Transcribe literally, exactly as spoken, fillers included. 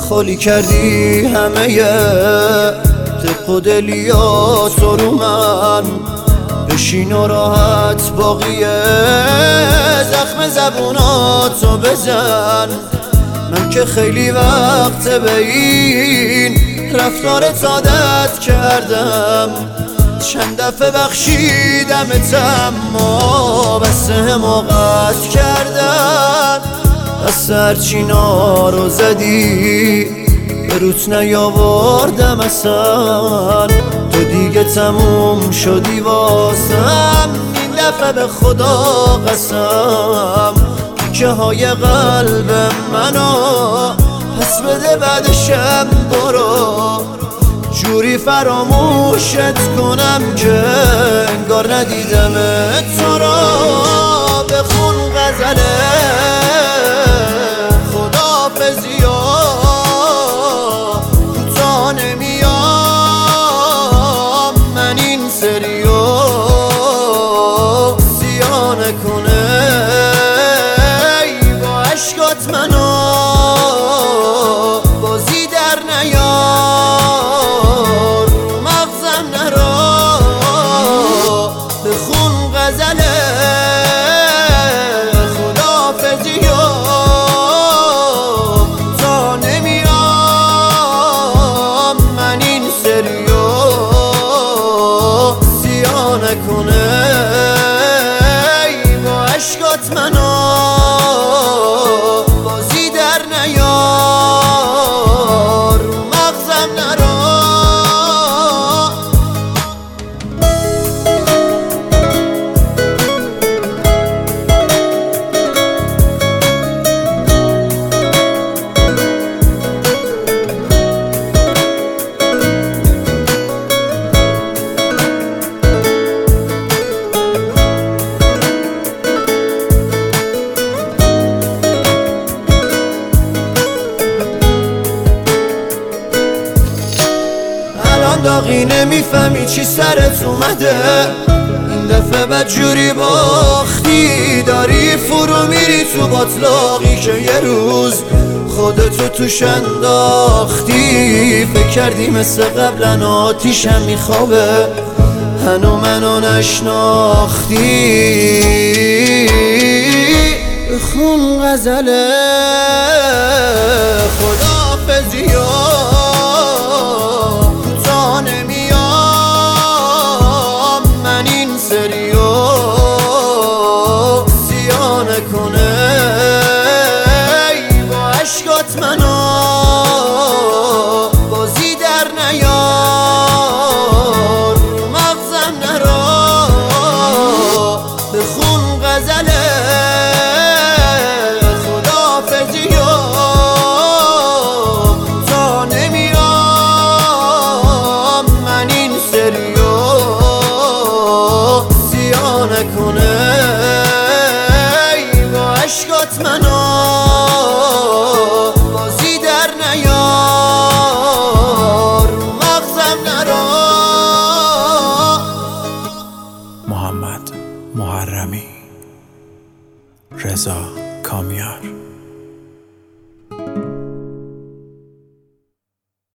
خالی کردی همه دق و دلیاتو رو من، بشین و راحت باقیه زخم زبوناتو بزن. من که خیلی وقت به این رفتارت عادت کردم، چند دفعه بخشیدمتم اما بس حماقت کردم. بس هرچی نارو زدی به روت نیاوردم اصلا، تو دیگه تموم شدی واسم. این دفعه به خدا قسم تیکه های قلب منو پس بده بعدشم برو، جوری فراموشت کنم که انگار ندیدم تو را. بخون غزله خداحافظی و کوتاه نمیام، من این سریو سیاه نکنه ای با عشقات منو بازی در نیار، مغزم نرا. بخون غزله خداحافظی و تا نمیام، من این سریو سیاه نکنه ای با عشقات منو بازی در نیار، مغزم نرا. داغی نمیفهمی چی سرت اومده، این دفعه بدجوری باختی، داری فرو میری تو باطلاقی که یه روز خودتو توش انداختی. فکر کردی مثل قبلن آتیشم میخوابه هنو منو نشناختی. بخون غزله خداحافظی و منو بازی در نیار، مغزم نرا. بخون غزله خداحافظی و تا نمیام، من این سریو سیاه نکنه ای با عشقات منو بازی در نیار، مغزم نرا. محمد محرمی، رضا کامیار.